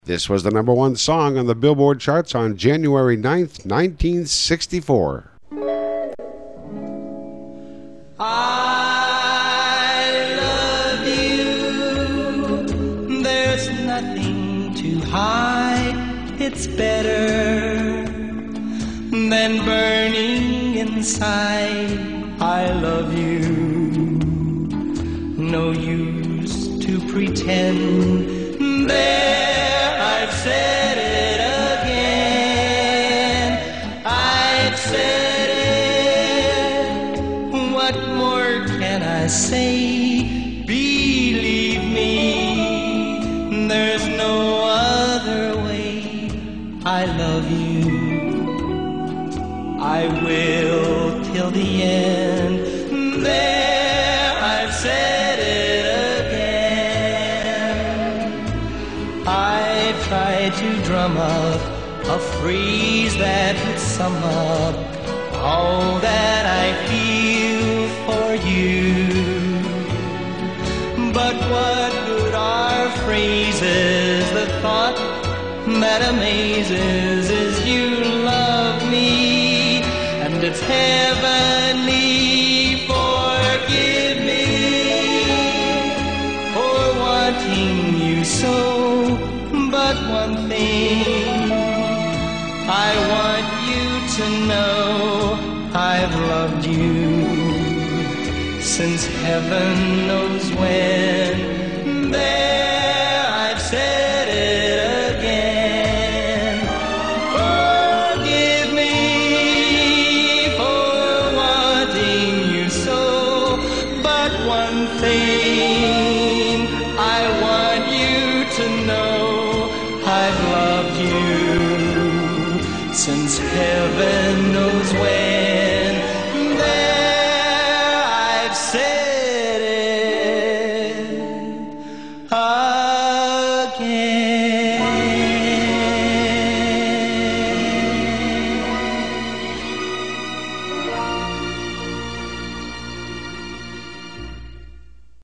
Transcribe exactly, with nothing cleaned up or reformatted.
This was the number one song on the Billboard charts on January ninth, nineteen sixty-four. I love you. There's nothing to hide. It's better than burning inside. I love you. No use to pretend. There, I've said it again. I've said it. What more can I say? Believe me, there's no other way. I love you. I will till the end. There, I've said it again. I've tried to drum up a phrase that would sum up all that I feel for you. But what good are phrases? The thought that amazes is you love me, and it's heavenly. Forgive me for wanting you so, but one thing I want you to know: I've loved you since heaven knows when. There, I've said it again. Forgive me for wanting you so, but one thing I want you to know: I've loved you since heaven knows when. There, I've said it. I